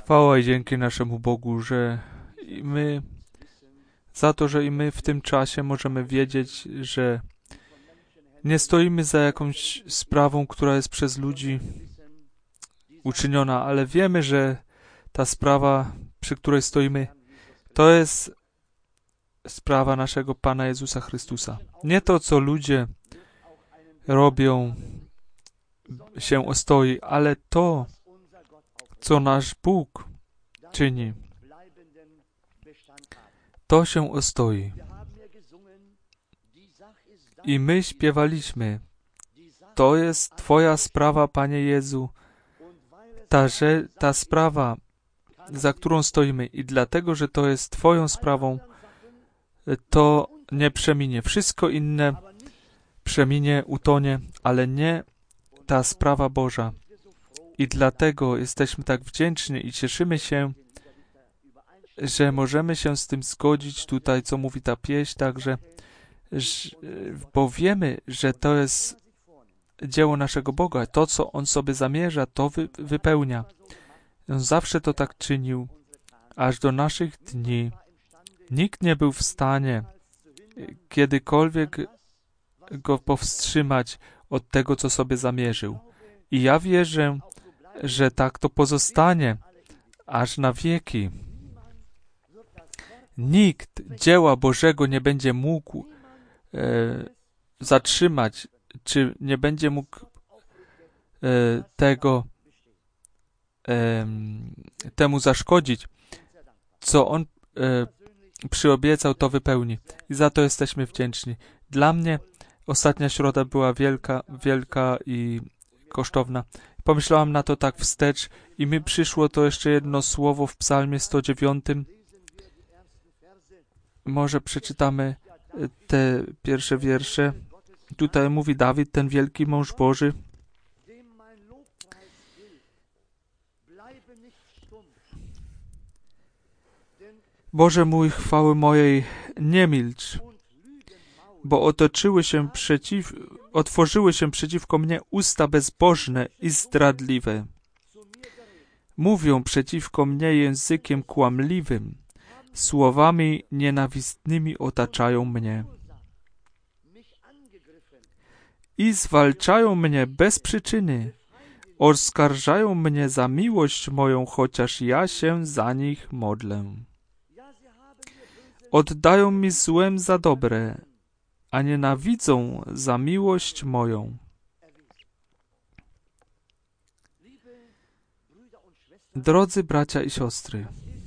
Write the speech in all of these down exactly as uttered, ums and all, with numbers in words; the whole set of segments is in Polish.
Chwała i dzięki naszemu Bogu, że i my, za to, że i my w tym czasie możemy wiedzieć, że nie stoimy za jakąś sprawą, która jest przez ludzi uczyniona, ale wiemy, że ta sprawa, przy której stoimy, to jest sprawa naszego Pana Jezusa Chrystusa. Nie to, co ludzie robią, się ostoi, ale to, co nasz Bóg czyni, to się ostoi. I my śpiewaliśmy, to jest Twoja sprawa, Panie Jezu, ta, że, ta sprawa, za którą stoimy. I dlatego, że to jest Twoją sprawą, to nie przeminie. Wszystko inne przeminie, utonie, ale nie ta sprawa Boża. I dlatego jesteśmy tak wdzięczni i cieszymy się, że możemy się z tym zgodzić tutaj, co mówi ta pieśń, także, bo wiemy, że to jest dzieło naszego Boga. To, co On sobie zamierza, to wy, wypełnia. On zawsze to tak czynił, aż do naszych dni. Nikt nie był w stanie kiedykolwiek Go powstrzymać od tego, co sobie zamierzył. I ja wierzę, że tak to pozostanie, aż na wieki. Nikt dzieła Bożego nie będzie mógł e, zatrzymać, czy nie będzie mógł e, tego e, temu zaszkodzić. Co On e, przyobiecał, to wypełni. I za to jesteśmy wdzięczni. Dla mnie ostatnia środa była wielka, wielka i kosztowna. Pomyślałam na to tak wstecz i mi przyszło to jeszcze jedno słowo w psalmie sto dziewiątym. Może przeczytamy te pierwsze wiersze. Tutaj mówi Dawid, ten wielki mąż Boży. Boże mój, chwały mojej, nie milcz, bo otoczyły się przeciw, otworzyły się przeciwko mnie usta bezbożne i zdradliwe. Mówią przeciwko mnie językiem kłamliwym, słowami nienawistnymi otaczają mnie. I zwalczają mnie bez przyczyny, oskarżają mnie za miłość moją, chociaż ja się za nich modlę. Oddają mi złem za dobre, a nienawidzą za miłość moją. Drodzy bracia i siostry,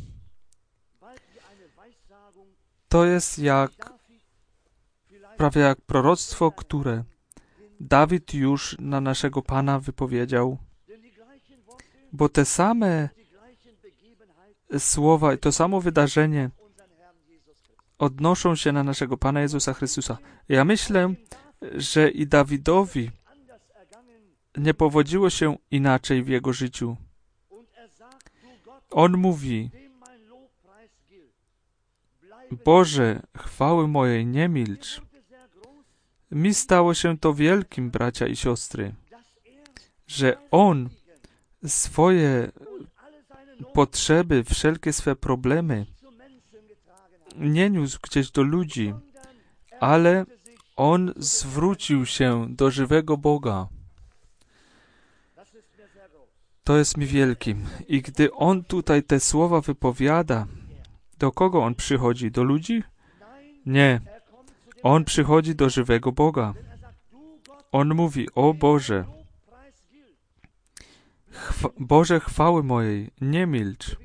to jest jak, prawie jak proroctwo, które Dawid już na naszego Pana wypowiedział, bo te same słowa i to samo wydarzenie odnoszą się na naszego Pana Jezusa Chrystusa. Ja myślę, że i Dawidowi nie powodziło się inaczej w jego życiu. On mówi, Boże, chwały mojej, nie milcz. Mi stało się to wielkim, bracia i siostry, że On swoje potrzeby, wszelkie swe problemy nie niósł gdzieś do ludzi, ale On zwrócił się do żywego Boga. To jest mi wielkim. I gdy On tutaj te słowa wypowiada, do kogo On przychodzi? Do ludzi? Nie. On przychodzi do żywego Boga. On mówi, o Boże, chwa- Boże chwały mojej, nie milcz.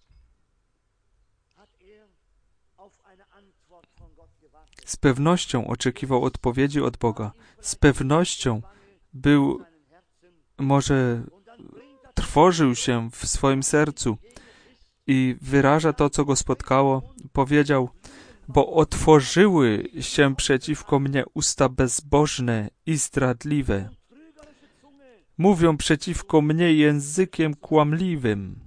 Z pewnością oczekiwał odpowiedzi od Boga. Z pewnością był, może trwożył się w swoim sercu i wyraża to, co go spotkało. Powiedział, bo otworzyły się przeciwko mnie usta bezbożne i zdradliwe. Mówią przeciwko mnie językiem kłamliwym.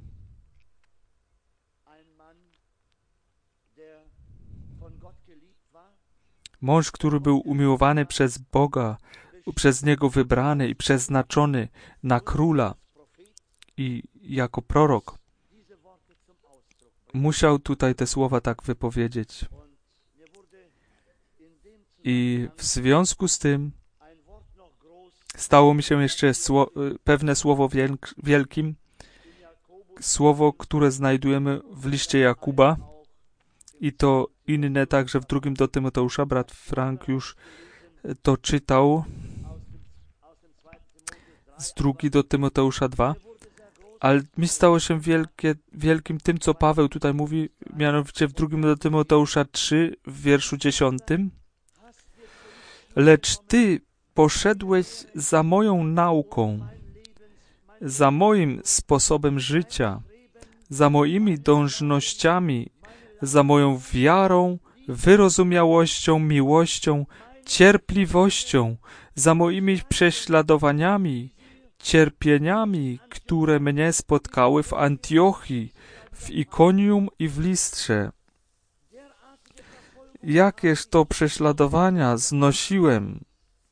Mąż, który był umiłowany przez Boga, przez Niego wybrany i przeznaczony na króla i jako prorok. musiał tutaj te słowa tak wypowiedzieć. I w związku z tym stało mi się jeszcze sło, pewne słowo wielk, wielkim, słowo, które znajdujemy w liście Jakuba i to inne także w drugim do Tymoteusza. Brat Frank już to czytał z drugi do Tymoteusza dwa. Ale mi stało się wielkie, wielkim tym, co Paweł tutaj mówi, mianowicie w drugim do Tymoteusza trzy, w wierszu dziesiątym. Lecz ty poszedłeś za moją nauką, za moim sposobem życia, za moimi dążnościami, za moją wiarą, wyrozumiałością, miłością, cierpliwością, za moimi prześladowaniami, cierpieniami, które mnie spotkały w Antiochii, w Ikonium i w Listrze. Jakież to prześladowania znosiłem,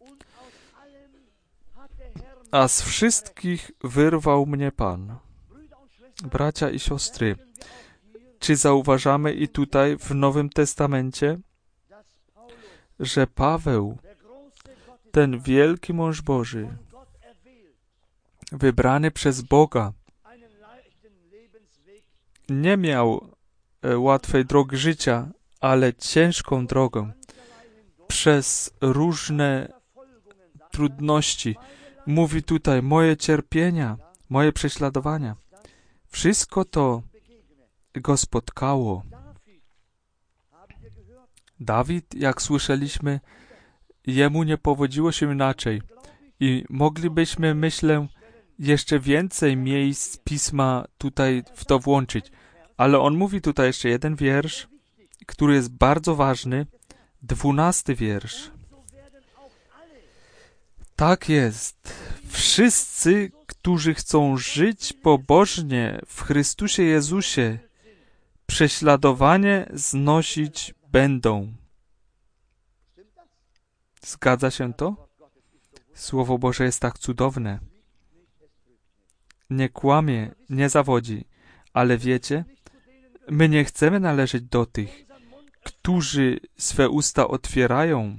a z wszystkich wyrwał mnie Pan. Bracia i siostry, czy zauważamy i tutaj w Nowym Testamencie, że Paweł, ten wielki mąż Boży, wybrany przez Boga, nie miał łatwej drogi życia, ale ciężką drogę przez różne trudności. Mówi tutaj, moje cierpienia, moje prześladowania. Wszystko to go spotkało. Dawid, jak słyszeliśmy, jemu nie powodziło się inaczej. I moglibyśmy, myślę, jeszcze więcej miejsc Pisma tutaj w to włączyć. Ale on mówi tutaj jeszcze jeden wiersz, który jest bardzo ważny, dwunasty wiersz. Tak jest. Wszyscy, którzy chcą żyć pobożnie w Chrystusie Jezusie, prześladowanie znosić będą. Zgadza się to? Słowo Boże jest tak cudowne. Nie kłamie, nie zawodzi. Ale wiecie, my nie chcemy należeć do tych, którzy swe usta otwierają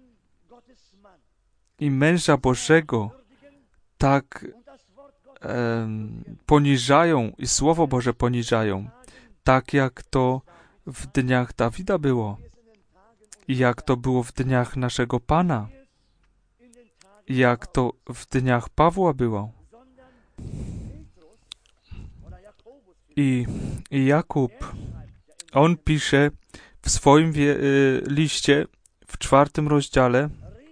i męża Bożego tak um, poniżają i Słowo Boże poniżają, tak jak to w dniach Dawida było i jak to było w dniach naszego Pana i jak to w dniach Pawła było. I, i Jakub, on pisze w swoim wie, y, liście w czwartym rozdziale,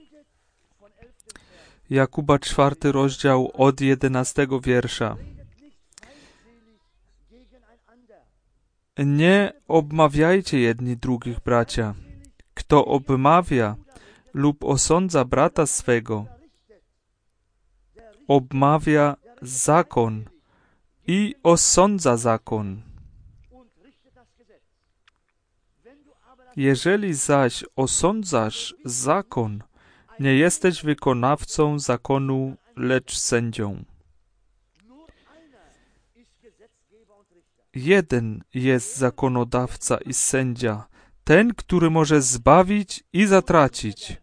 Jakuba czwarty rozdział od jedenastego wiersza. Nie obmawiajcie jedni drugich, bracia. Kto obmawia lub osądza brata swego, obmawia zakon i osądza zakon. Jeżeli zaś osądzasz zakon, nie jesteś wykonawcą zakonu, lecz sędzią. Jeden jest zakonodawca i sędzia, ten, który może zbawić i zatracić.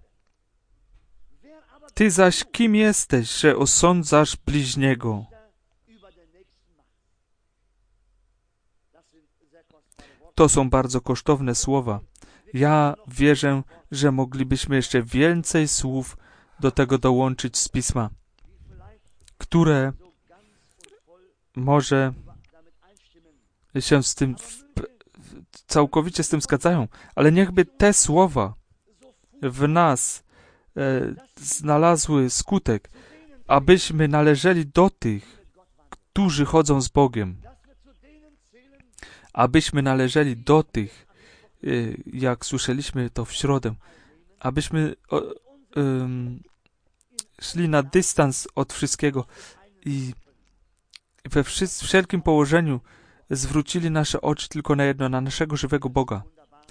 Ty zaś kim jesteś, że osądzasz bliźniego? To są bardzo kosztowne słowa. Ja wierzę, że moglibyśmy jeszcze więcej słów do tego dołączyć z Pisma, które może się z tym całkowicie z tym zgadzają, ale niechby te słowa w nas e, znalazły skutek, abyśmy należeli do tych, którzy chodzą z Bogiem, abyśmy należeli do tych, e, jak słyszeliśmy to w środę, abyśmy o, um, szli na dystans od wszystkiego i we wszy- wszelkim położeniu zwrócili nasze oczy tylko na jedno, na naszego żywego Boga.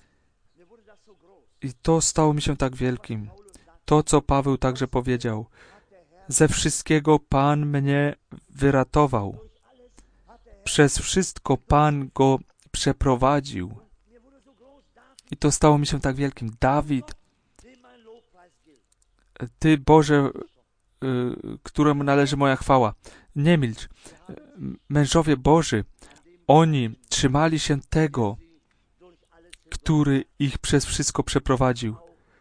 I to stało mi się tak wielkim. To, co Paweł także powiedział. Ze wszystkiego Pan mnie wyratował. Przez wszystko Pan go przeprowadził. I to stało mi się tak wielkim. Dawid, Ty, Boże, któremu należy moja chwała. Nie milcz. Mężowie Boży, oni trzymali się tego, który ich przez wszystko przeprowadził.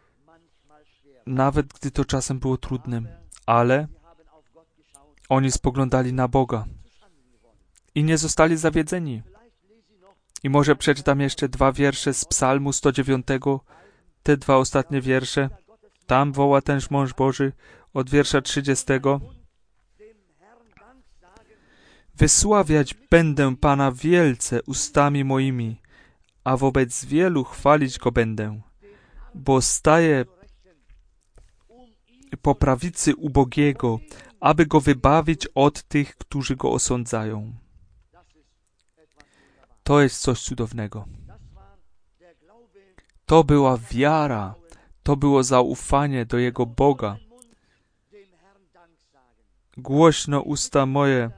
Nawet gdy to czasem było trudnym. Ale oni spoglądali na Boga. I nie zostali zawiedzeni. I może przeczytam jeszcze dwa wiersze z Psalmu sto dziewiątego, te dwa ostatnie wiersze. Tam woła tenż mąż Boży od wiersza trzydziestego. Wysławiać będę Pana wielce ustami moimi, a wobec wielu chwalić Go będę, bo staje po prawicy ubogiego, aby Go wybawić od tych, którzy Go osądzają. To jest coś cudownego. To była wiara, to było zaufanie do Jego Boga. Głośno usta moje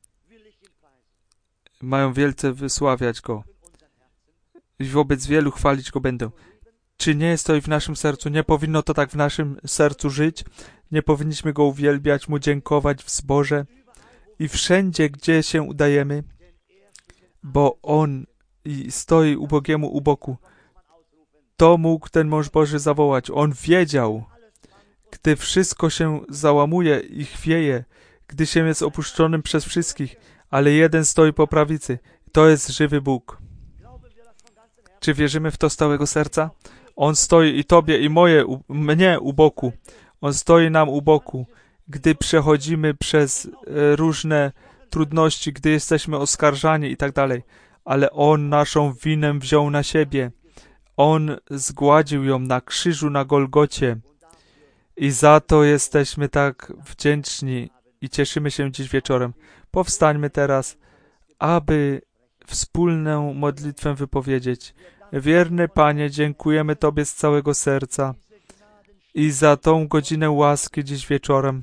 mają wielce wysławiać Go i wobec wielu chwalić Go będę. Czy nie jest to i w naszym sercu? Nie powinno to tak w naszym sercu żyć? Nie powinniśmy Go uwielbiać, Mu dziękować w zborze i wszędzie, gdzie się udajemy, bo On stoi ubogiemu u boku. To mógł ten mąż Boży zawołać. On wiedział, gdy wszystko się załamuje i chwieje, gdy się jest opuszczonym przez wszystkich, ale jeden stoi po prawicy. To jest żywy Bóg. Czy wierzymy w to z całego serca? On stoi i Tobie, i moje, u, mnie u boku. On stoi nam u boku, gdy przechodzimy przez e, różne trudności, gdy jesteśmy oskarżani i tak dalej. Ale On naszą winę wziął na siebie. On zgładził ją na krzyżu na Golgocie. I za to jesteśmy tak wdzięczni i cieszymy się dziś wieczorem. Powstańmy teraz, aby wspólną modlitwę wypowiedzieć. Wierny Panie, dziękujemy Tobie z całego serca i za tą godzinę łaski dziś wieczorem.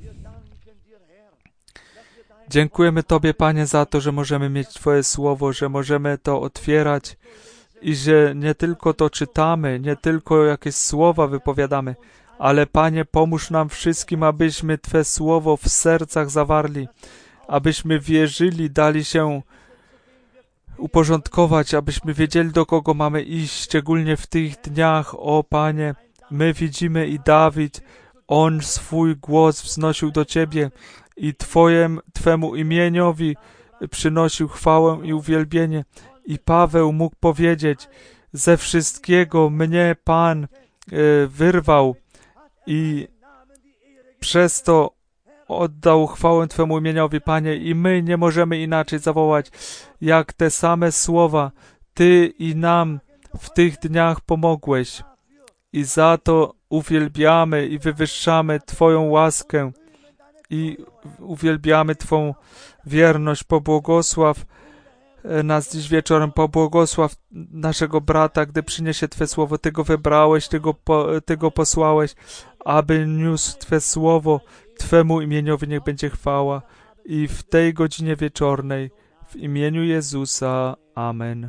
Dziękujemy Tobie, Panie, za to, że możemy mieć Twoje słowo, że możemy to otwierać i że nie tylko to czytamy, nie tylko jakieś słowa wypowiadamy, ale Panie, pomóż nam wszystkim, abyśmy Twe słowo w sercach zawarli, abyśmy wierzyli, dali się uporządkować, abyśmy wiedzieli, do kogo mamy iść, szczególnie w tych dniach. O Panie, my widzimy i Dawid, on swój głos wznosił do Ciebie i Twojem, Twemu imieniowi przynosił chwałę i uwielbienie. I Paweł mógł powiedzieć, ze wszystkiego mnie Pan y, wyrwał i przez to oddał chwałę Twemu imieniowi, Panie, i my nie możemy inaczej zawołać, jak te same słowa Ty i nam w tych dniach pomogłeś. I za to uwielbiamy i wywyższamy Twoją łaskę i uwielbiamy Twą wierność. Pobłogosław nas dziś wieczorem, pobłogosław naszego brata, gdy przyniesie Twe słowo. Ty go wybrałeś, Ty go, po, ty go posłałeś, aby niósł Twe słowo. Twemu imieniowi niech będzie chwała i w tej godzinie wieczornej w imieniu Jezusa. Amen.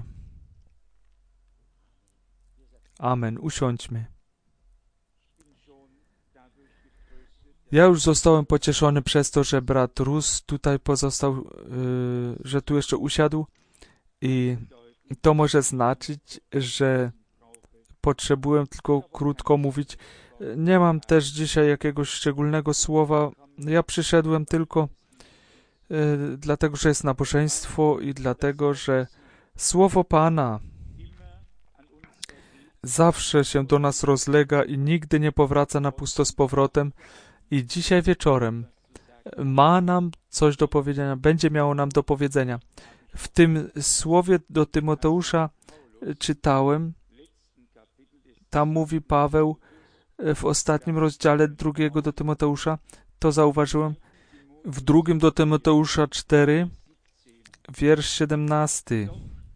Amen. Usiądźmy. Ja już zostałem pocieszony przez to, że brat Rus tutaj pozostał, yy, że tu jeszcze usiadł i to może znaczyć, że potrzebuję tylko krótko mówić. Nie mam też dzisiaj jakiegoś szczególnego słowa. Ja przyszedłem tylko y, dlatego, że jest nabożeństwo i dlatego, że słowo Pana zawsze się do nas rozlega i nigdy nie powraca na pusto z powrotem. I dzisiaj wieczorem ma nam coś do powiedzenia, będzie miało nam do powiedzenia. W tym słowie do Tymoteusza czytałem, tam mówi Paweł, w ostatnim rozdziale drugiego do Tymoteusza, to zauważyłem, w drugim do Tymoteusza cztery, wiersz siedemnasty.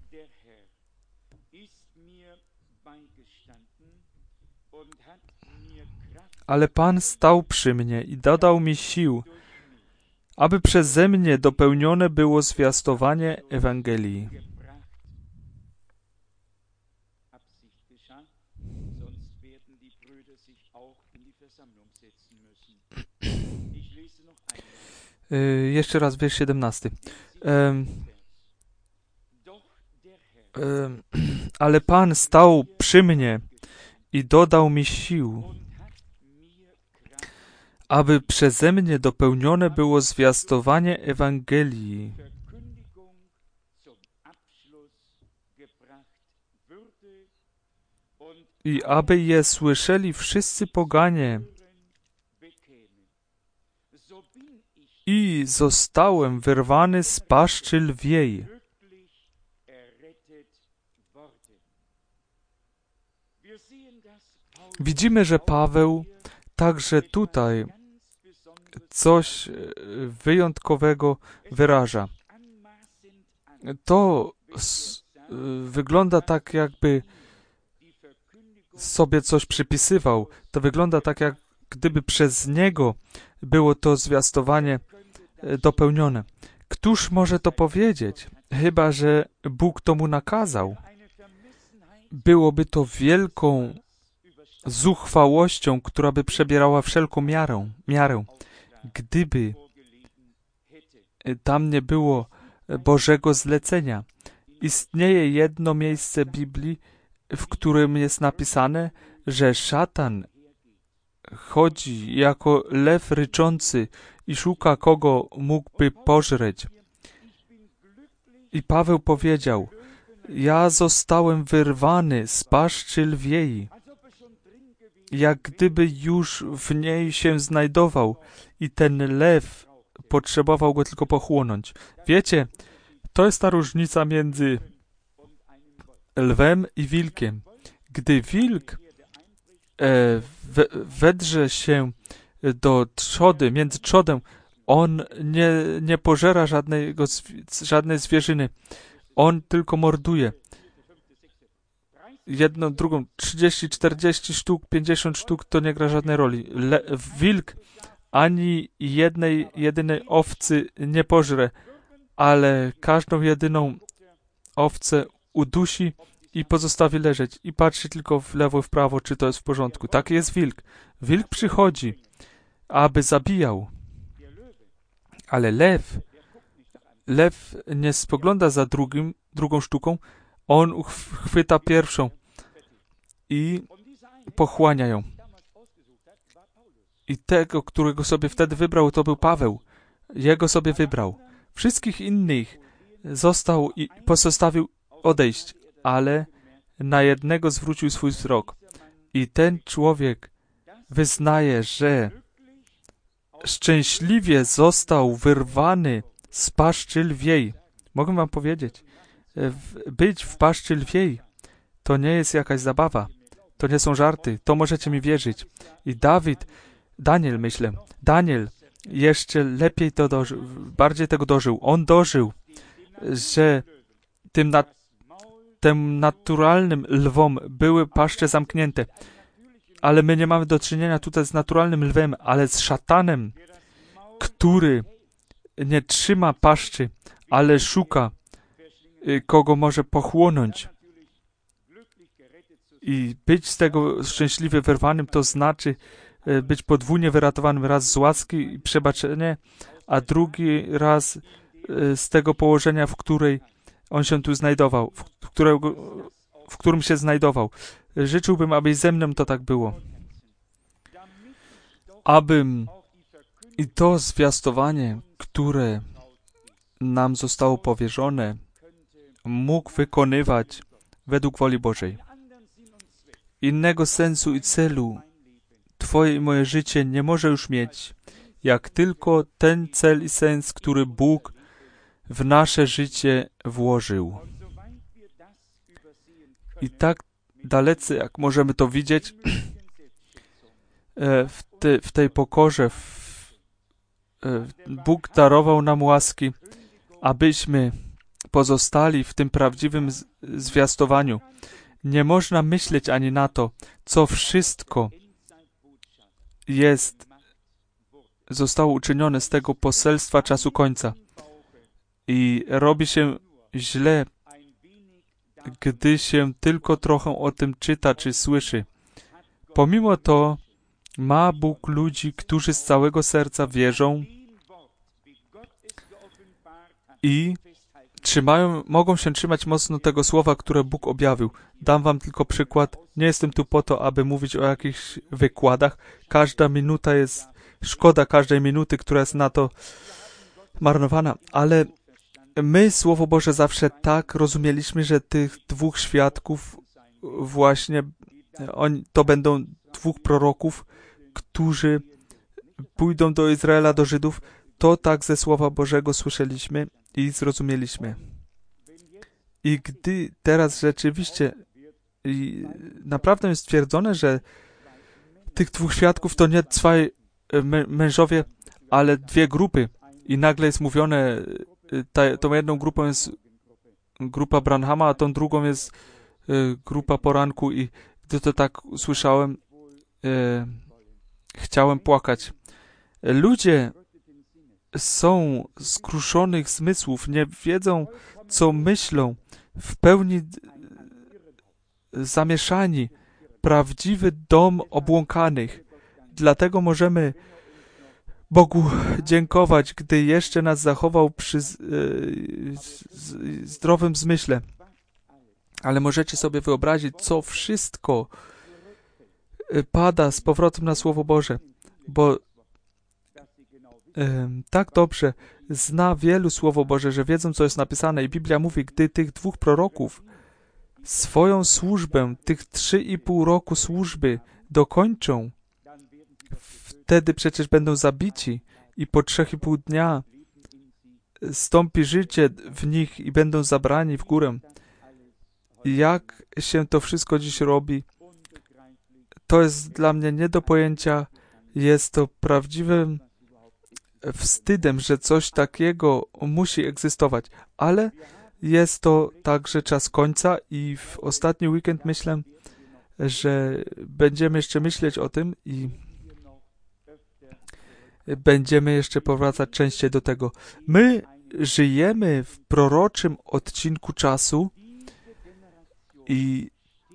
Ale Pan stał przy mnie i dodał mi sił, aby przeze mnie dopełnione było zwiastowanie Ewangelii. Yy, jeszcze raz wiersz siedemnasty. Um, um, ale Pan stał przy mnie i dodał mi sił, aby przeze mnie dopełnione było zwiastowanie Ewangelii. I aby je słyszeli wszyscy poganie. I zostałem wyrwany z paszczy lwiej. Widzimy, że Paweł także tutaj coś wyjątkowego wyraża. To s- wygląda tak, jakby sobie coś przypisywał. To wygląda tak, jak gdyby przez niego było to zwiastowanie dopełnione. Któż może to powiedzieć? Chyba że Bóg to mu nakazał. Byłoby to wielką zuchwałością, która by przebierała wszelką miarę, miarę. Gdyby tam nie było Bożego zlecenia. Istnieje jedno miejsce Biblii, w którym jest napisane, że szatan chodzi jako lew ryczący i szuka, kogo mógłby pożreć. I Paweł powiedział, ja zostałem wyrwany z paszczy lwiej, jak gdyby już w niej się znajdował i ten lew potrzebował go tylko pochłonąć. Wiecie, to jest ta różnica między lwem i wilkiem. Gdy wilk e, we, wedrze się do trzody, między trzodem, on nie, nie pożera żadnego, żadnej zwierzyny. On tylko morduje. Jedną, drugą, trzydzieści, czterdzieści sztuk, pięćdziesiąt sztuk, to nie gra żadnej roli. Le, wilk ani jednej, jedynej owcy nie pożre, ale każdą jedyną owcę udusi i pozostawi leżeć i patrzy tylko w lewo i w prawo, czy to jest w porządku. Tak jest wilk. Wilk przychodzi, aby zabijał. Ale lew, lew nie spogląda za drugim, drugą sztuką, on chwyta pierwszą i pochłania ją. I tego, którego sobie wtedy wybrał, to był Paweł. Jego sobie wybrał. Wszystkich innych został i pozostawił odejść, ale na jednego zwrócił swój wzrok. I ten człowiek wyznaje, że szczęśliwie został wyrwany z paszczy lwiej. Mogę wam powiedzieć, być w paszczy lwiej to nie jest jakaś zabawa. To nie są żarty. To możecie mi wierzyć. I Dawid, Daniel myślę, Daniel jeszcze lepiej to dożył, bardziej tego dożył. On dożył, że tym, na, tym naturalnym lwom były paszcze zamknięte. Ale my nie mamy do czynienia tutaj z naturalnym lwem, ale z szatanem, który nie trzyma paszczy, ale szuka, kogo może pochłonąć. I być z tego szczęśliwie wyrwanym, to znaczy być podwójnie wyratowanym raz z łaski i przebaczenie, a drugi raz z tego położenia, w której on się tu znajdował, w, którego, w którym się znajdował. Życzyłbym, aby ze mną to tak było. Abym i to zwiastowanie, które nam zostało powierzone, mógł wykonywać według woli Bożej. Innego sensu i celu Twoje i moje życie nie może już mieć, jak tylko ten cel i sens, który Bóg w nasze życie włożył. I tak dalece, jak możemy to widzieć, w, te, w tej pokorze w, Bóg darował nam łaski, abyśmy pozostali w tym prawdziwym zwiastowaniu. Nie można myśleć ani na to, co wszystko jest, zostało uczynione z tego poselstwa czasu końca. I robi się źle, gdy się tylko trochę o tym czyta czy słyszy. Pomimo to ma Bóg ludzi, którzy z całego serca wierzą i trzymają, mogą się trzymać mocno tego słowa, które Bóg objawił. Dam wam tylko przykład. Nie jestem tu po to, aby mówić o jakichś wykładach. Każda minuta jest, szkoda każdej minuty, która jest na to marnowana, ale my Słowo Boże zawsze tak rozumieliśmy, że tych dwóch świadków właśnie, oni, to będą dwóch proroków, którzy pójdą do Izraela, do Żydów. To tak ze Słowa Bożego słyszeliśmy i zrozumieliśmy. I gdy teraz rzeczywiście i naprawdę jest stwierdzone, że tych dwóch świadków to nie dwaj mężowie, ale dwie grupy. I nagle jest mówione, ta, tą jedną grupą jest grupa Branhama, a tą drugą jest y, grupa poranku. I gdy to tak usłyszałem, y, chciałem płakać. Ludzie są skruszonych zmysłów, nie wiedzą, co myślą, w pełni zamieszani, prawdziwy dom obłąkanych. Dlatego możemy Bogu dziękować, gdy jeszcze nas zachował przy e, zdrowym zmyśle. Ale możecie sobie wyobrazić, co wszystko pada z powrotem na Słowo Boże, bo e, tak dobrze zna wielu Słowo Boże, że wiedzą, co jest napisane. I Biblia mówi, gdy tych dwóch proroków swoją służbę, tych trzy i pół roku służby dokończą, wtedy przecież będą zabici i po trzech i pół dnia stąpi życie w nich i będą zabrani w górę. Jak się to wszystko dziś robi, to jest dla mnie nie do pojęcia. Jest to prawdziwym wstydem, że coś takiego musi egzystować, ale jest to także czas końca i w ostatni weekend myślę, że będziemy jeszcze myśleć o tym i będziemy jeszcze powracać częściej do tego. My żyjemy w proroczym odcinku czasu i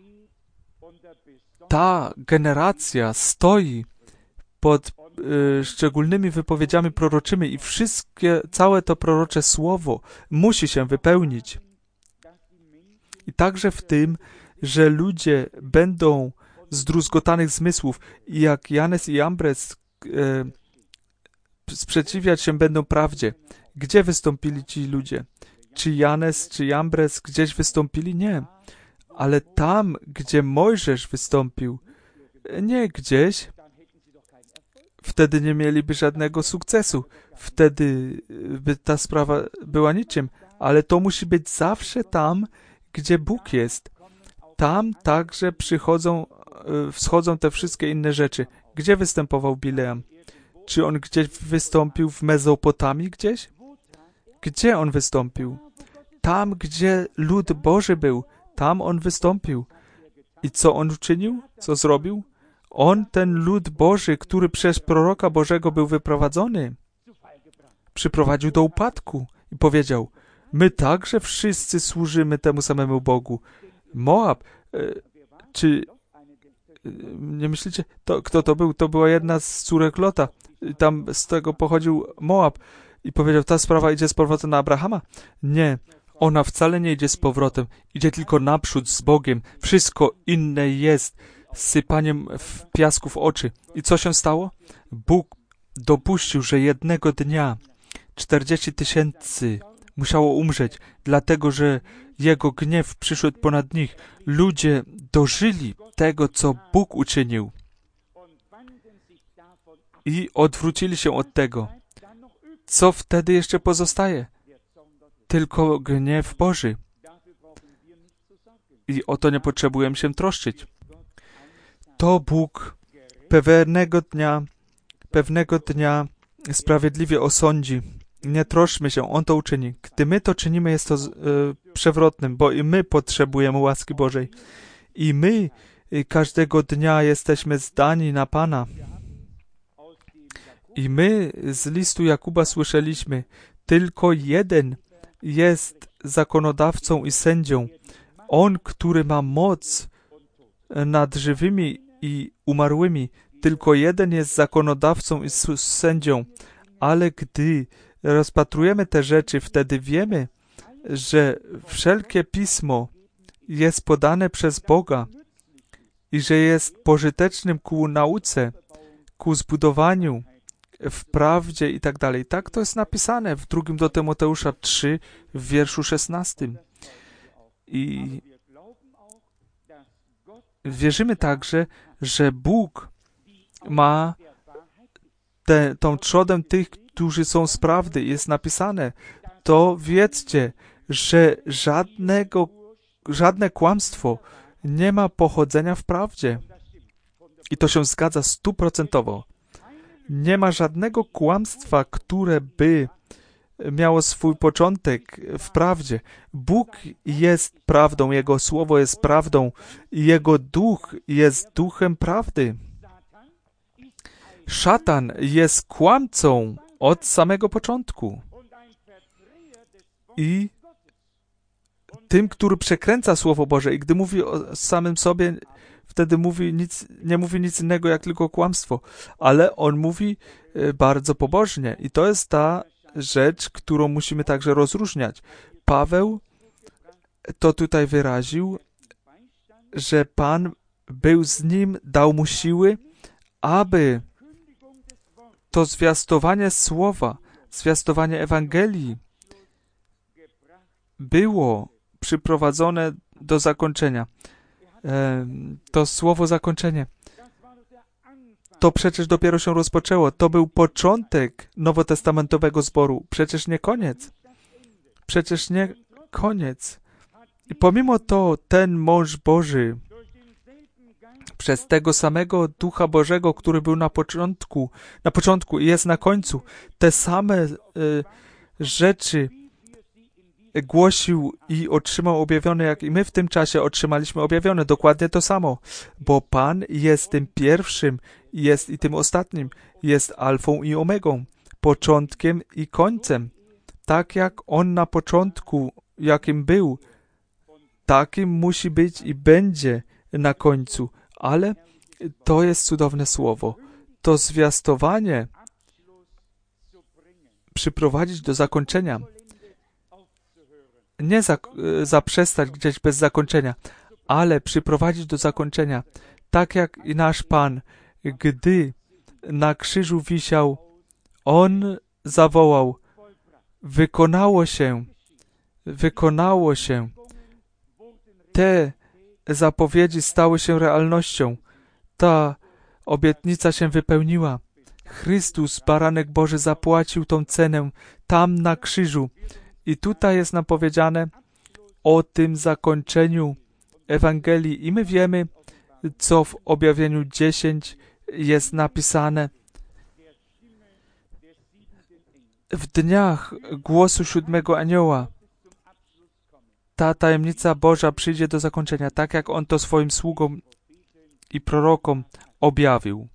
ta generacja stoi pod y, szczególnymi wypowiedziami proroczymi i wszystkie, całe to prorocze słowo musi się wypełnić. I także w tym, że ludzie będą zdruzgotanych zmysłów i jak Janes i Jambres y, sprzeciwiać się będą prawdzie. Gdzie wystąpili ci ludzie? Czy Janes, czy Jambres gdzieś wystąpili? Nie. Ale tam, gdzie Mojżesz wystąpił, nie gdzieś, wtedy nie mieliby żadnego sukcesu. Wtedy by ta sprawa była niczym. Ale to musi być zawsze tam, gdzie Bóg jest. Tam także przychodzą, wschodzą te wszystkie inne rzeczy. Gdzie występował Bileam? Czy on gdzieś wystąpił w Mezopotamii gdzieś? Gdzie on wystąpił? Tam, gdzie lud Boży był. Tam on wystąpił. I co on uczynił? Co zrobił? On, ten lud Boży, który przez proroka Bożego był wyprowadzony, przyprowadził do upadku i powiedział, my także wszyscy służymy temu samemu Bogu. Moab, y, czy y, nie myślicie, to, kto to był? To była jedna z córek Lota. Tam z tego pochodził Moab i powiedział, ta sprawa idzie z powrotem na Abrahama? Nie, ona wcale nie idzie z powrotem, idzie tylko naprzód z Bogiem. Wszystko inne jest sypaniem w piasku w oczy. I co się stało? Bóg dopuścił, że jednego dnia czterdzieści tysięcy musiało umrzeć, dlatego że Jego gniew przyszedł ponad nich. Ludzie dożyli tego, co Bóg uczynił i odwrócili się od tego. Co wtedy jeszcze pozostaje? Tylko gniew Boży. I o to nie potrzebujemy się troszczyć. To Bóg pewnego dnia, pewnego dnia sprawiedliwie osądzi. Nie troszczmy się, On to uczyni. Gdy my to czynimy, jest to y, przewrotnym, bo i my potrzebujemy łaski Bożej. I my y, każdego dnia jesteśmy zdani na Pana. I my z listu Jakuba słyszeliśmy, tylko jeden jest zakonodawcą i sędzią. On, który ma moc nad żywymi i umarłymi. Tylko jeden jest zakonodawcą i sędzią. Ale gdy rozpatrujemy te rzeczy, wtedy wiemy, że wszelkie pismo jest podane przez Boga i że jest pożytecznym ku nauce, ku zbudowaniu w prawdzie i tak dalej. Tak to jest napisane w drugim do Tymoteusza trzy w wierszu szesnastym. I wierzymy także, że Bóg ma te, tą trzodę tych, którzy są z prawdy. Jest napisane, to wiedzcie, że żadnego, żadne kłamstwo nie ma pochodzenia w prawdzie. I to się zgadza stuprocentowo. Nie ma żadnego kłamstwa, które by miało swój początek w prawdzie. Bóg jest prawdą, Jego Słowo jest prawdą i Jego Duch jest duchem prawdy. Szatan jest kłamcą od samego początku. I tym, który przekręca Słowo Boże i gdy mówi o samym sobie, wtedy mówi nic, nie mówi nic innego jak tylko kłamstwo, ale on mówi bardzo pobożnie i to jest ta rzecz, którą musimy także rozróżniać. Paweł to tutaj wyraził, że Pan był z nim, dał mu siły, aby to zwiastowanie słowa, zwiastowanie Ewangelii było przyprowadzone do zakończenia. E, to słowo zakończenie. To przecież dopiero się rozpoczęło. To był początek nowotestamentowego zboru. Przecież nie koniec. Przecież nie koniec. I pomimo to ten mąż Boży przez tego samego Ducha Bożego, który był na początku, na początku i jest na końcu, te same y, rzeczy głosił i otrzymał objawione, jak i my w tym czasie otrzymaliśmy objawione. Dokładnie to samo. Bo Pan jest tym pierwszym, jest i tym ostatnim. Jest alfą i omegą, początkiem i końcem. Tak jak On na początku, jakim był, takim musi być i będzie na końcu. Ale to jest cudowne słowo. To zwiastowanie przyprowadzić do zakończenia. Nie za, zaprzestać gdzieś bez zakończenia, ale przyprowadzić do zakończenia. Tak jak i nasz Pan, gdy na krzyżu wisiał, On zawołał, wykonało się, wykonało się. Te zapowiedzi stały się realnością. Ta obietnica się wypełniła. Chrystus, Baranek Boży, zapłacił tą cenę tam na krzyżu. I tutaj jest nam powiedziane o tym zakończeniu Ewangelii. I my wiemy, co w objawieniu dziesięć jest napisane. W dniach głosu siódmego anioła ta tajemnica Boża przyjdzie do zakończenia, tak jak On to swoim sługom i prorokom objawił.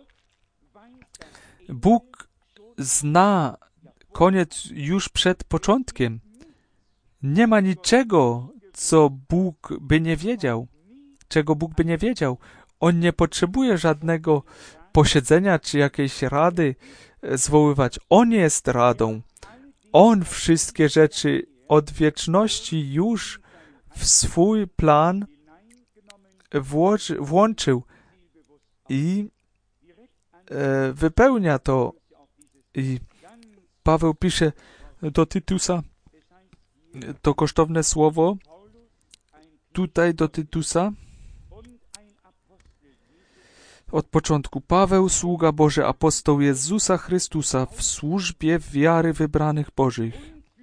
Bóg zna koniec już przed początkiem. Nie ma niczego, co Bóg by nie wiedział, czego Bóg by nie wiedział. On nie potrzebuje żadnego posiedzenia czy jakiejś rady zwoływać. On jest radą. On wszystkie rzeczy od wieczności już w swój plan włoży, włączył i e, wypełnia to. I Paweł pisze do Tytusa to kosztowne słowo tutaj do Tytusa od początku. Paweł, sługa Boży, apostoł Jezusa Chrystusa w służbie wiary wybranych Bożych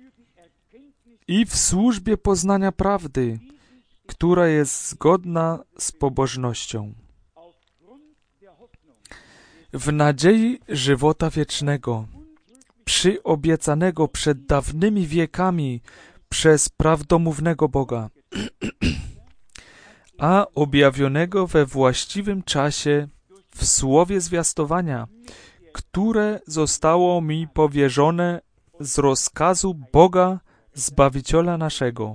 i w służbie poznania prawdy, która jest zgodna z pobożnością. W nadziei żywota wiecznego, przyobiecanego przed dawnymi wiekami przez prawdomównego Boga, a objawionego we właściwym czasie w słowie zwiastowania, które zostało mi powierzone z rozkazu Boga, Zbawiciela naszego.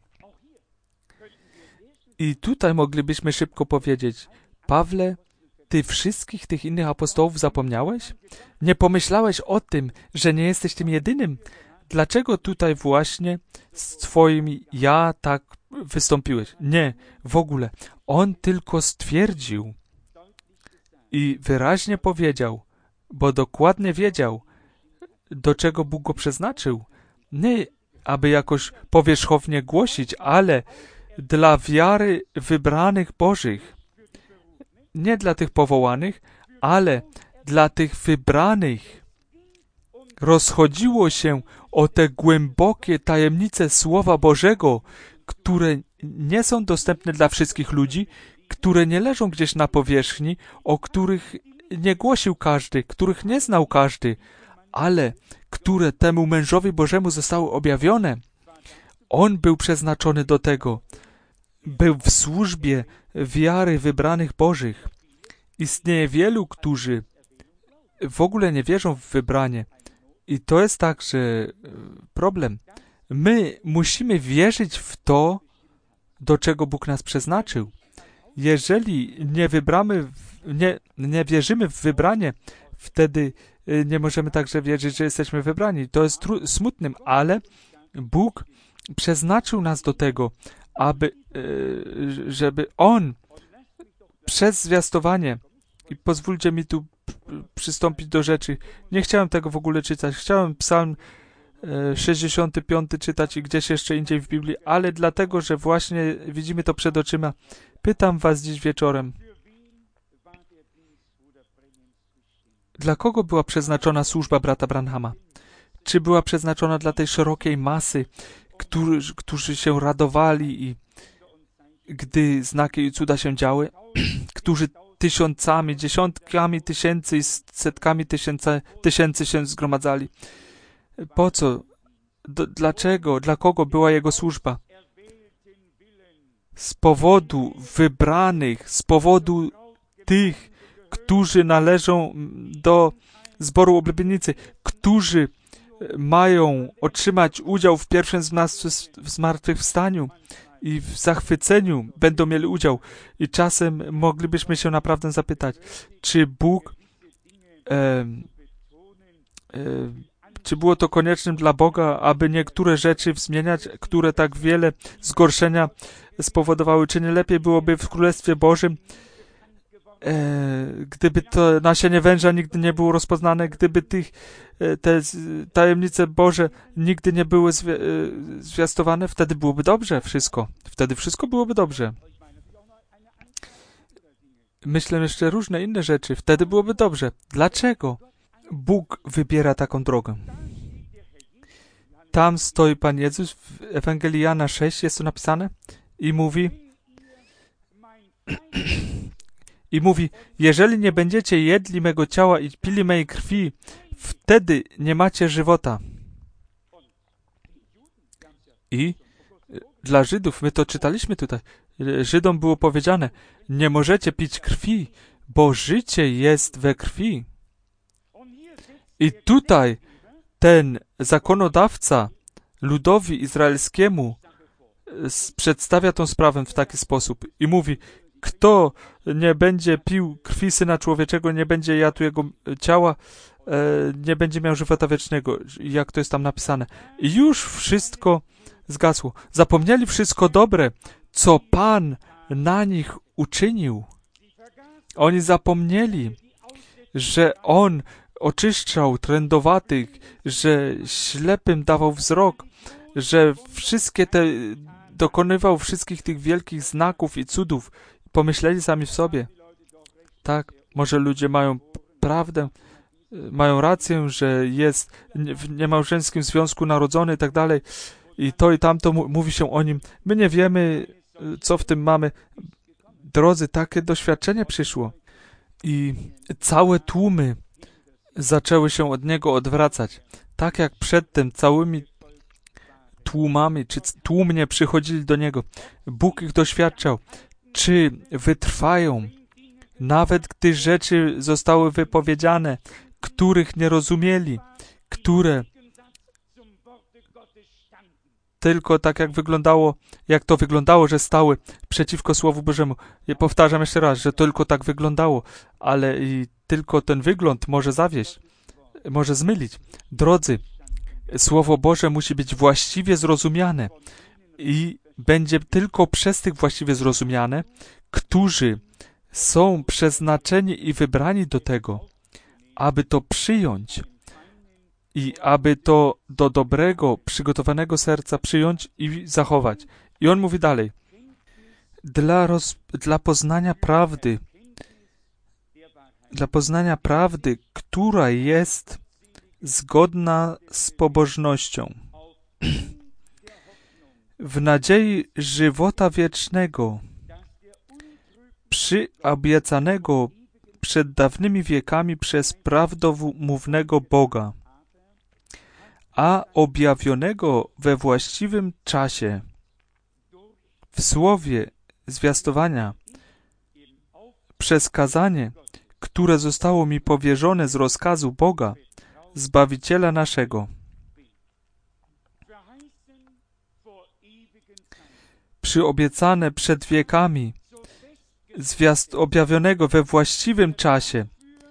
I tutaj moglibyśmy szybko powiedzieć, Pawle, ty wszystkich tych innych apostołów zapomniałeś? Nie pomyślałeś o tym, że nie jesteś tym jedynym? Dlaczego tutaj właśnie z twoim ja tak wystąpiłeś? Nie, w ogóle. On tylko stwierdził i wyraźnie powiedział, bo dokładnie wiedział, do czego Bóg go przeznaczył. Nie, aby jakoś powierzchownie głosić, ale dla wiary wybranych Bożych. Nie dla tych powołanych, ale dla tych wybranych. Rozchodziło się o te głębokie tajemnice Słowa Bożego, które nie są dostępne dla wszystkich ludzi, które nie leżą gdzieś na powierzchni, o których nie głosił każdy, których nie znał każdy, ale które temu mężowi Bożemu zostały objawione. On był przeznaczony do tego. Był w służbie wiary wybranych Bożych. Istnieje wielu, którzy w ogóle nie wierzą w wybranie. I to jest także problem. My musimy wierzyć w to, do czego Bóg nas przeznaczył. Jeżeli nie wybramy, nie, nie wierzymy w wybranie, wtedy nie możemy także wierzyć, że jesteśmy wybrani. To jest tru- smutnym, ale Bóg przeznaczył nas do tego, aby, żeby On przez zwiastowanie, i pozwólcie mi tu przystąpić do rzeczy, nie chciałem tego w ogóle czytać, chciałem Psalm sześćdziesiąty piąty czytać i gdzieś jeszcze indziej w Biblii, ale dlatego, że właśnie widzimy to przed oczyma, pytam was dziś wieczorem, dla kogo była przeznaczona służba brata Branhama? Czy była przeznaczona dla tej szerokiej masy, którzy, którzy się radowali, i gdy znaki i cuda się działy, którzy tysiącami, dziesiątkami tysięcy i setkami tysięcy, tysięcy się zgromadzali? Po co? D- dlaczego? Dla kogo była jego służba? Z powodu wybranych, z powodu tych, którzy należą do zboru oblubienicy, którzy mają otrzymać udział w pierwszym zmartwychwstaniu i w zachwyceniu będą mieli udział. I czasem moglibyśmy się naprawdę zapytać, czy Bóg e, e, czy było to koniecznym dla Boga, aby niektóre rzeczy zmieniać, które tak wiele zgorszenia spowodowały? Czy nie lepiej byłoby w Królestwie Bożym, e, gdyby to nasienie węża nigdy nie było rozpoznane, gdyby tych, e, te tajemnice Boże nigdy nie były zwi- e, zwiastowane? Wtedy byłoby dobrze wszystko. Wtedy wszystko byłoby dobrze. Myślę jeszcze różne inne rzeczy. Wtedy byłoby dobrze. Dlaczego Bóg wybiera taką drogę? Tam stoi Pan Jezus, w Ewangelii Jana sześć jest to napisane, i mówi, i mówi, jeżeli nie będziecie jedli mego ciała i pili mojej krwi, wtedy nie macie żywota. I dla Żydów, my to czytaliśmy tutaj, Żydom było powiedziane, nie możecie pić krwi, bo życie jest we krwi. I tutaj ten zakonodawca ludowi izraelskiemu przedstawia tą sprawę w taki sposób i mówi, kto nie będzie pił krwi Syna Człowieczego, nie będzie jadł Jego ciała, nie będzie miał żywota wiecznego, jak to jest tam napisane. I już wszystko zgasło. Zapomnieli wszystko dobre, co Pan na nich uczynił. Oni zapomnieli, że On oczyszczał trędowatych, że ślepym dawał wzrok, że wszystkie te, dokonywał wszystkich tych wielkich znaków i cudów. Pomyśleli sami w sobie. Tak, może ludzie mają prawdę, mają rację, że jest w niemałżeńskim związku narodzony i tak dalej. I to i tamto mówi się o nim. My nie wiemy, co w tym mamy. Drodzy, takie doświadczenie przyszło. I całe tłumy zaczęły się od niego odwracać. Tak jak przedtem całymi tłumami, czy tłumnie przychodzili do niego. Bóg ich doświadczał. Czy wytrwają, nawet gdy rzeczy zostały wypowiedziane, których nie rozumieli, które tylko tak jak wyglądało, jak to wyglądało, że stały przeciwko Słowu Bożemu. Ja powtarzam jeszcze raz, że tylko tak wyglądało, ale i tylko ten wygląd może zawieść, może zmylić. Drodzy, Słowo Boże musi być właściwie zrozumiane i będzie tylko przez tych właściwie zrozumiane, którzy są przeznaczeni i wybrani do tego, aby to przyjąć i aby to do dobrego, przygotowanego serca przyjąć i zachować. I on mówi dalej. Dla, roz, dla poznania prawdy, dla poznania prawdy, która jest zgodna z pobożnością, w nadziei żywota wiecznego, przyobiecanego przed dawnymi wiekami przez prawdomównego Boga, a objawionego we właściwym czasie w słowie zwiastowania przez kazanie, które zostało mi powierzone z rozkazu Boga, Zbawiciela naszego. Przyobiecane przed wiekami, zwiast objawionego we właściwym czasie,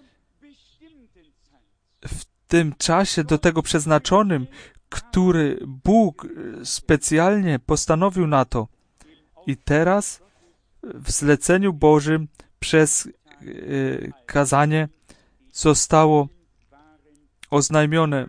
w tym czasie do tego przeznaczonym, który Bóg specjalnie postanowił na to. I teraz w zleceniu Bożym przez y, kazanie zostało oznajmione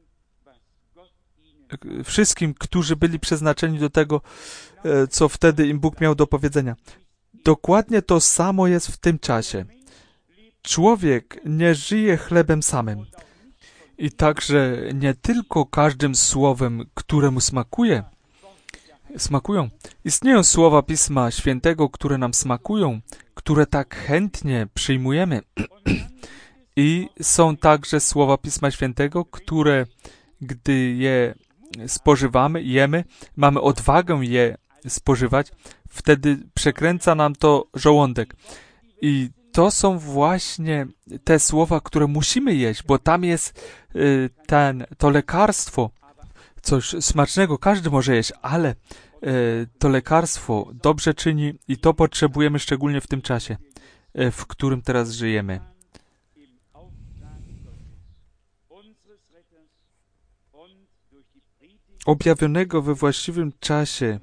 wszystkim, którzy byli przeznaczeni do tego, y, co wtedy im Bóg miał do powiedzenia. Dokładnie to samo jest w tym czasie. Człowiek nie żyje chlebem samym. I także nie tylko każdym słowem, któremu smakuje, smakują. Istnieją słowa Pisma Świętego, które nam smakują, które tak chętnie przyjmujemy. I są także słowa Pisma Świętego, które, gdy je spożywamy, jemy, mamy odwagę je spożywać, wtedy przekręca nam to żołądek. I to są właśnie te słowa, które musimy jeść, bo tam jest y, ten, to lekarstwo, coś smacznego, każdy może jeść, ale y, to lekarstwo dobrze czyni i to potrzebujemy szczególnie w tym czasie, y, w którym teraz żyjemy. Objawionego we właściwym czasie,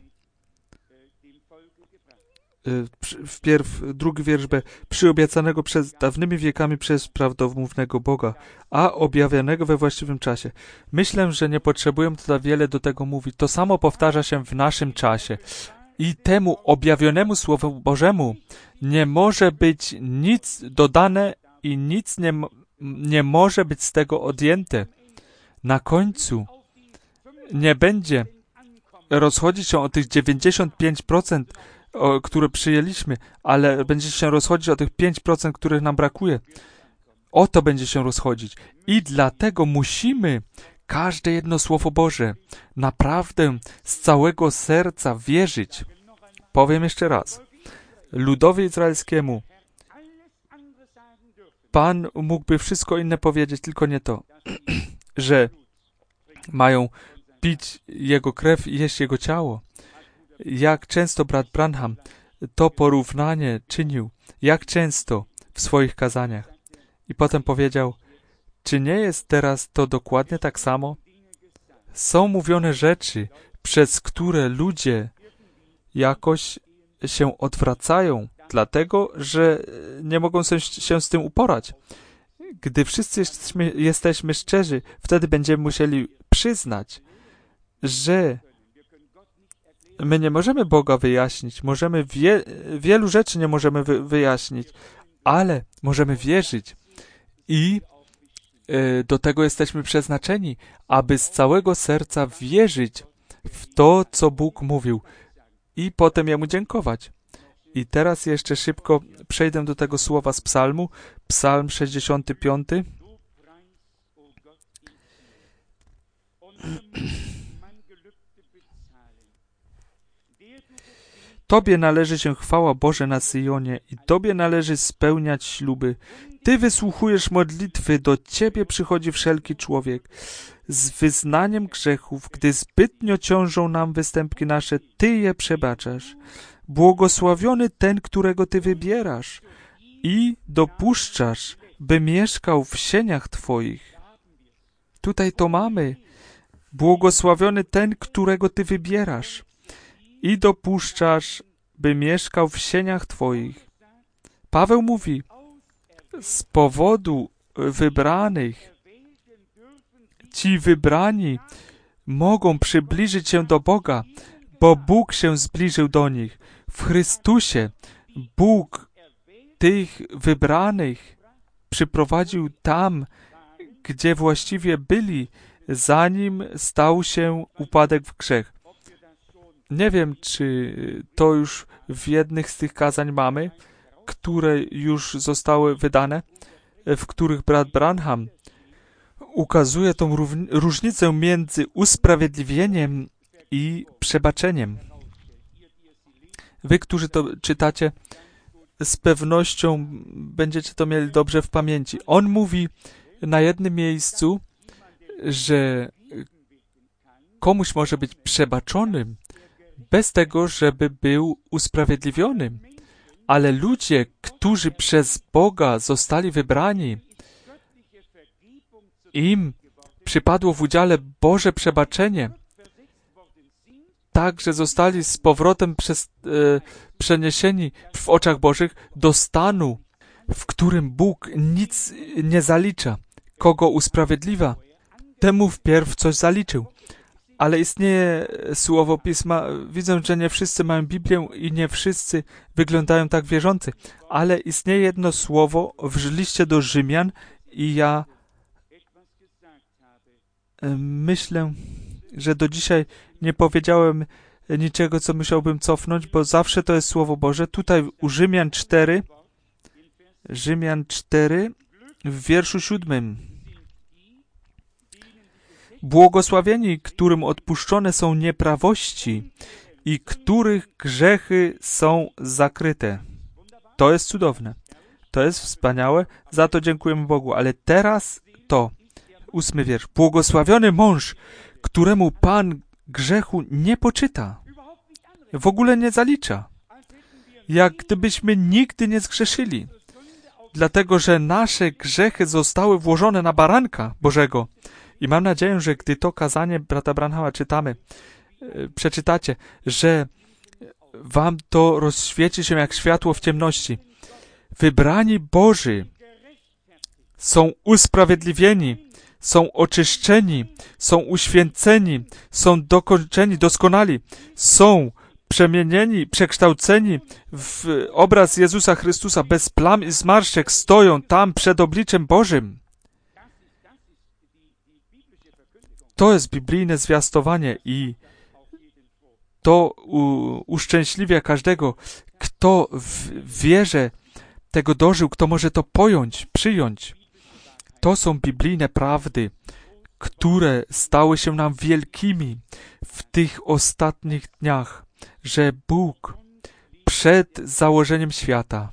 wpierw drugi wiersz B, przyobiecanego przez dawnymi wiekami przez prawdomównego Boga, a objawionego we właściwym czasie. Myślę, że nie potrzebujemy tutaj wiele do tego mówić. To samo powtarza się w naszym czasie. I temu objawionemu Słowu Bożemu nie może być nic dodane i nic nie, nie może być z tego odjęte. Na końcu nie będzie rozchodzić się o tych dziewięćdziesiąt pięć procent, O, które przyjęliśmy, ale będzie się rozchodzić o tych pięć procent, których nam brakuje. O to będzie się rozchodzić. I dlatego musimy każde jedno Słowo Boże naprawdę z całego serca wierzyć. Powiem jeszcze raz. Ludowi izraelskiemu Pan mógłby wszystko inne powiedzieć, tylko nie to, że mają pić Jego krew i jeść Jego ciało. Jak często brat Branham to porównanie czynił, jak często w swoich kazaniach. I potem powiedział, czy nie jest teraz to dokładnie tak samo? Są mówione rzeczy, przez które ludzie jakoś się odwracają, dlatego, że nie mogą się z tym uporać. Gdy wszyscy jesteśmy, jesteśmy szczerzy, wtedy będziemy musieli przyznać, że my nie możemy Boga wyjaśnić, możemy wie, wielu rzeczy nie możemy wy, wyjaśnić, ale możemy wierzyć i y, do tego jesteśmy przeznaczeni, aby z całego serca wierzyć w to, co Bóg mówił i potem Jemu dziękować. I teraz jeszcze szybko przejdę do tego słowa z psalmu, psalm sześćdziesiąty piąty. Tobie należy się chwała Boże na Syjonie i Tobie należy spełniać śluby. Ty wysłuchujesz modlitwy, do Ciebie przychodzi wszelki człowiek z wyznaniem grzechów, gdy zbytnio ciążą nam występki nasze, Ty je przebaczasz. Błogosławiony ten, którego Ty wybierasz i dopuszczasz, by mieszkał w sieniach Twoich. Tutaj to mamy. Błogosławiony ten, którego Ty wybierasz i dopuszczasz, by mieszkał w sieniach Twoich. Paweł mówi, z powodu wybranych, ci wybrani mogą przybliżyć się do Boga, bo Bóg się zbliżył do nich. W Chrystusie Bóg tych wybranych przyprowadził tam, gdzie właściwie byli, zanim stał się upadek w grzech. Nie wiem, czy to już w jednych z tych kazań mamy, które już zostały wydane, w których brat Branham ukazuje tą różnicę między usprawiedliwieniem i przebaczeniem. Wy, którzy to czytacie, z pewnością będziecie to mieli dobrze w pamięci. On mówi na jednym miejscu, że komuś może być przebaczonym bez tego, żeby był usprawiedliwionym. Ale ludzie, którzy przez Boga zostali wybrani, im przypadło w udziale Boże przebaczenie, tak, że zostali z powrotem przez, e, przeniesieni w oczach Bożych do stanu, w którym Bóg nic nie zalicza. Kogo usprawiedliwia, temu wpierw coś zaliczył. Ale istnieje słowo Pisma, widzę, że nie wszyscy mają Biblię i nie wszyscy wyglądają tak wierzący, ale istnieje jedno słowo w liście do Rzymian i ja myślę, że do dzisiaj nie powiedziałem niczego, co musiałbym cofnąć, bo zawsze to jest Słowo Boże. Tutaj u Rzymian cztery, Rzymian cztery, w wierszu siódmym. Błogosławieni, którym odpuszczone są nieprawości i których grzechy są zakryte. To jest cudowne. To jest wspaniałe. Za to dziękujemy Bogu. Ale teraz to, ósmy wiersz. Błogosławiony mąż, któremu Pan grzechu nie poczyta. W ogóle nie zalicza. Jak gdybyśmy nigdy nie zgrzeszyli. Dlatego, że nasze grzechy zostały włożone na baranka Bożego. I mam nadzieję, że gdy to kazanie brata Branhama czytamy, przeczytacie, że wam to rozświeci się jak światło w ciemności. Wybrani Boży są usprawiedliwieni, są oczyszczeni, są uświęceni, są dokończeni, doskonali, są przemienieni, przekształceni w obraz Jezusa Chrystusa, bez plam i zmarszczek, stoją tam przed obliczem Bożym. To jest biblijne zwiastowanie i to u, uszczęśliwia każdego, kto w wierze tego dożył, kto może to pojąć, przyjąć. To są biblijne prawdy, które stały się nam wielkimi w tych ostatnich dniach, że Bóg przed założeniem świata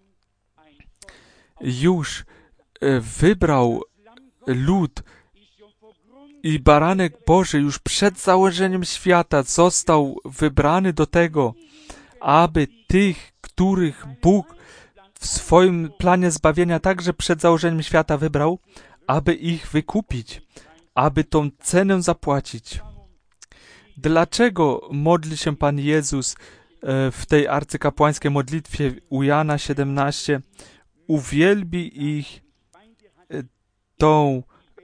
już wybrał lud i baranek Boży już przed założeniem świata został wybrany do tego, aby tych, których Bóg w swoim planie zbawienia także przed założeniem świata wybrał, aby ich wykupić, aby tą cenę zapłacić. Dlaczego modli się Pan Jezus w tej arcykapłańskiej modlitwie u Jana siedemnaście? Uwielbi ich tą...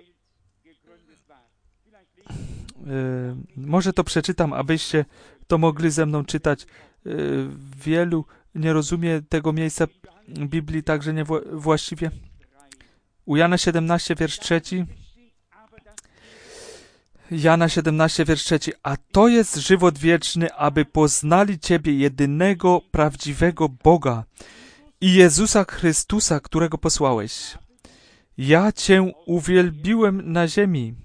Może to przeczytam, abyście to mogli ze mną czytać. Wielu nie rozumie tego miejsca Biblii także nie właściwie. U Jana siedemnaście, wiersz trzeci. Jana siedemnaście, wiersz trzeci. A to jest żywot wieczny, aby poznali Ciebie, jedynego, prawdziwego Boga i Jezusa Chrystusa, którego posłałeś. Ja Cię uwielbiłem na ziemi.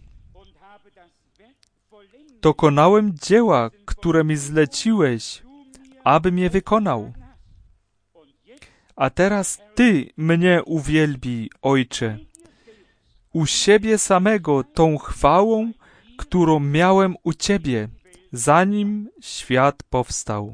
Dokonałem dzieła, które mi zleciłeś, abym je wykonał. A teraz Ty mnie uwielbij, Ojcze, u siebie samego tą chwałą, którą miałem u Ciebie, zanim świat powstał.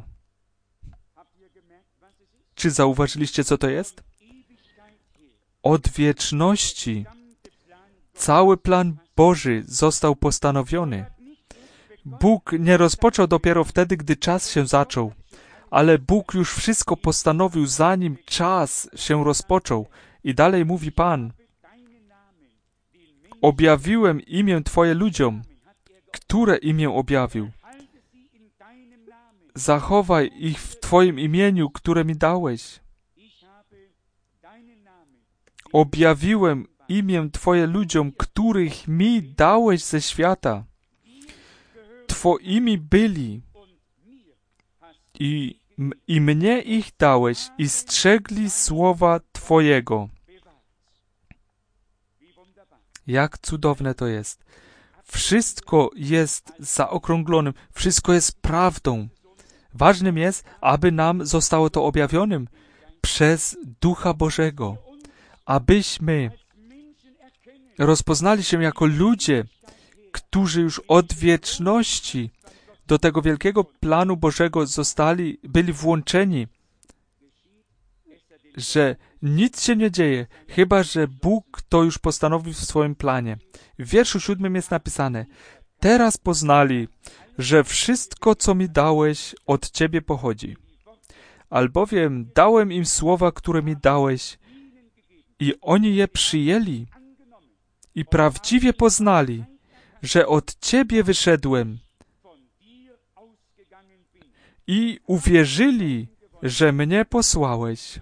Czy zauważyliście, co to jest? Od wieczności cały plan Boży został postanowiony. Bóg nie rozpoczął dopiero wtedy, gdy czas się zaczął, ale Bóg już wszystko postanowił, zanim czas się rozpoczął. I dalej mówi Pan: objawiłem imię Twoje ludziom. Które imię objawił? Zachowaj ich w Twoim imieniu, które mi dałeś. Objawiłem imię Twoje ludziom, których mi dałeś ze świata. Twoimi byli i, i mnie ich dałeś i strzegli słowa Twojego. Jak cudowne to jest. Wszystko jest zaokrąglonym, wszystko jest prawdą. Ważnym jest, aby nam zostało to objawionym przez Ducha Bożego, abyśmy rozpoznali się jako ludzie, którzy już od wieczności do tego wielkiego planu Bożego zostali, byli włączeni, że nic się nie dzieje, chyba że Bóg to już postanowił w swoim planie. W wierszu siódmym jest napisane: teraz poznali, że wszystko, co mi dałeś, od Ciebie pochodzi. Albowiem dałem im słowa, które mi dałeś, i oni je przyjęli i prawdziwie poznali, że od Ciebie wyszedłem, i uwierzyli, że mnie posłałeś.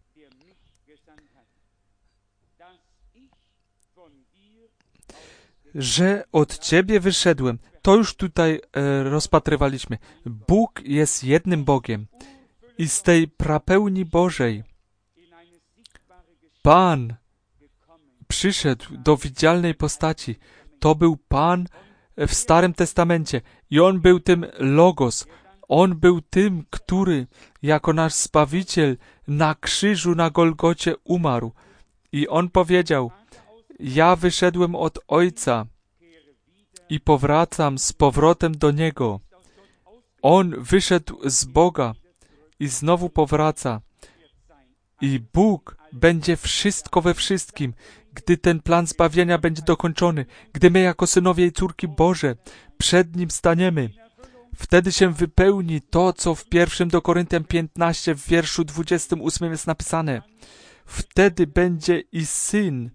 Że od Ciebie wyszedłem. To już tutaj e, rozpatrywaliśmy. Bóg jest jednym Bogiem. I z tej prapełni Bożej Pan przyszedł do widzialnej postaci. To był Pan w Starym Testamencie. I On był tym Logos. On był tym, który jako nasz Zbawiciel na krzyżu na Golgocie umarł. I On powiedział: ja wyszedłem od Ojca i powracam z powrotem do Niego. On wyszedł z Boga i znowu powraca. I Bóg będzie wszystko we wszystkim, gdy ten plan zbawienia będzie dokończony, gdy my jako synowie i córki Boże przed Nim staniemy. Wtedy się wypełni to, co w pierwszym do Koryntian piętnaście w wierszu dwudziestym ósmym jest napisane. Wtedy będzie i Syn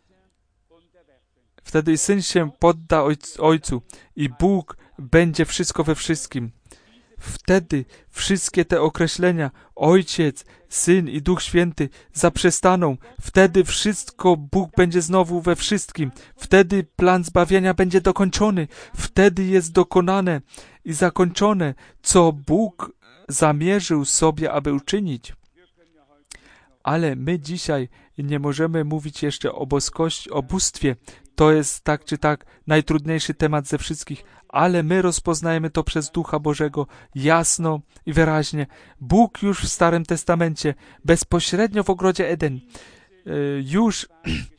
Wtedy i Syn się podda Ojcu i Bóg będzie wszystko we wszystkim. Wtedy wszystkie te określenia Ojciec, Syn i Duch Święty zaprzestaną. Wtedy wszystko Bóg będzie znowu we wszystkim. Wtedy plan zbawienia będzie dokończony. Wtedy jest dokonane i zakończone, co Bóg zamierzył sobie, aby uczynić. Ale my dzisiaj nie możemy mówić jeszcze o boskości, o bóstwie. To jest tak czy tak najtrudniejszy temat ze wszystkich, ale my rozpoznajemy to przez Ducha Bożego jasno i wyraźnie. Bóg już w Starym Testamencie, bezpośrednio w ogrodzie Eden, już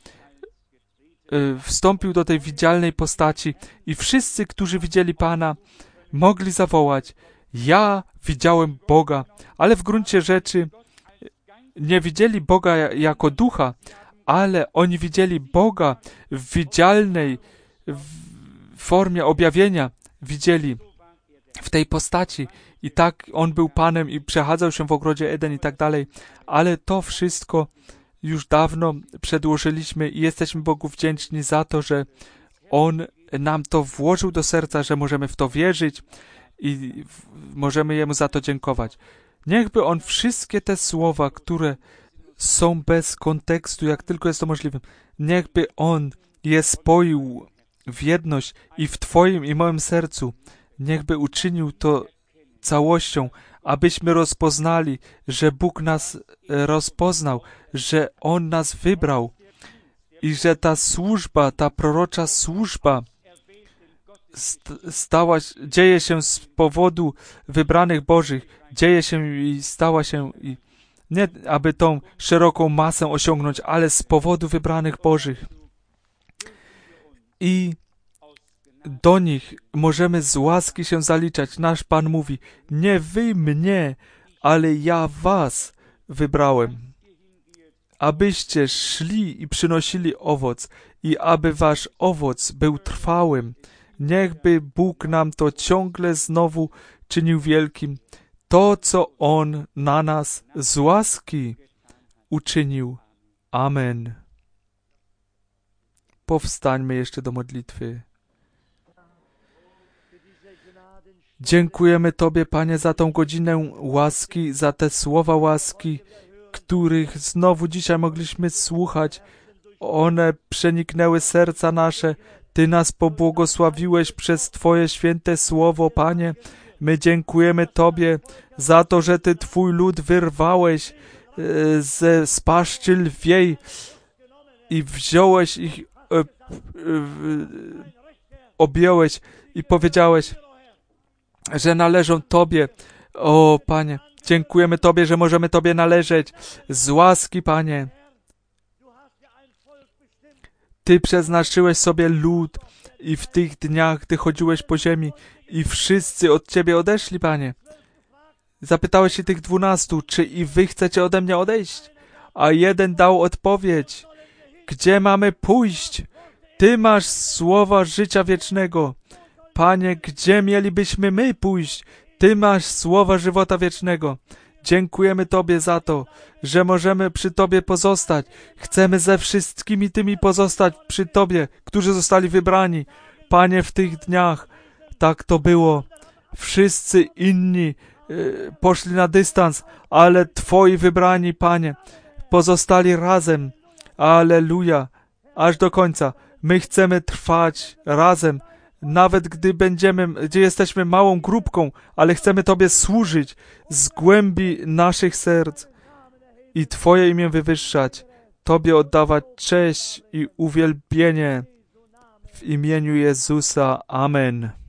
wstąpił do tej widzialnej postaci i wszyscy, którzy widzieli Pana, mogli zawołać: ja widziałem Boga, ale w gruncie rzeczy nie widzieli Boga jako ducha, ale oni widzieli Boga w widzialnej formie objawienia. Widzieli w tej postaci. I tak On był Panem i przechadzał się w ogrodzie Eden i tak dalej. Ale to wszystko już dawno przedłożyliśmy i jesteśmy Bogu wdzięczni za to, że On nam to włożył do serca, że możemy w to wierzyć i możemy Jemu za to dziękować. Niechby On wszystkie te słowa, które są bez kontekstu, jak tylko jest to możliwe, niechby On je spoił w jedność i w Twoim i moim sercu. Niechby uczynił to całością, abyśmy rozpoznali, że Bóg nas rozpoznał, że On nas wybrał i że ta służba, ta prorocza służba stała, dzieje się z powodu wybranych Bożych, dzieje się i stała się i Nie aby tą szeroką masę osiągnąć, ale z powodu wybranych Bożych. I do nich możemy z łaski się zaliczać. Nasz Pan mówi, nie wy mnie, ale ja was wybrałem, abyście szli i przynosili owoc i aby wasz owoc był trwałym. Niechby Bóg nam to ciągle znowu czynił wielkim. To, co On na nas z łaski uczynił. Amen. Powstańmy jeszcze do modlitwy. Dziękujemy Tobie, Panie, za tą godzinę łaski, za te słowa łaski, których znowu dzisiaj mogliśmy słuchać. One przeniknęły serca nasze. Ty nas pobłogosławiłeś przez Twoje święte słowo, Panie. My dziękujemy Tobie za to, że Ty Twój lud wyrwałeś ze z paszczy lwiej i wziąłeś ich, e, e, objąłeś i powiedziałeś, że należą Tobie. O, Panie, dziękujemy Tobie, że możemy Tobie należeć. Z łaski, Panie. Ty przeznaczyłeś sobie lud i w tych dniach, gdy chodziłeś po ziemi i wszyscy od Ciebie odeszli, Panie. Zapytałeś się tych dwunastu, czy i wy chcecie ode mnie odejść? A jeden dał odpowiedź. Gdzie mamy pójść? Ty masz słowa życia wiecznego. Panie, gdzie mielibyśmy my pójść? Ty masz słowa żywota wiecznego. Dziękujemy Tobie za to, że możemy przy Tobie pozostać. Chcemy ze wszystkimi tymi pozostać przy Tobie, którzy zostali wybrani. Panie, w tych dniach tak to było. Wszyscy inni yy, poszli na dystans, ale Twoi wybrani, Panie, pozostali razem. Alleluja. Aż do końca. My chcemy trwać razem. Nawet gdy będziemy, gdzie jesteśmy małą grupką, ale chcemy Tobie służyć z głębi naszych serc i Twoje imię wywyższać, Tobie oddawać cześć i uwielbienie w imieniu Jezusa. Amen.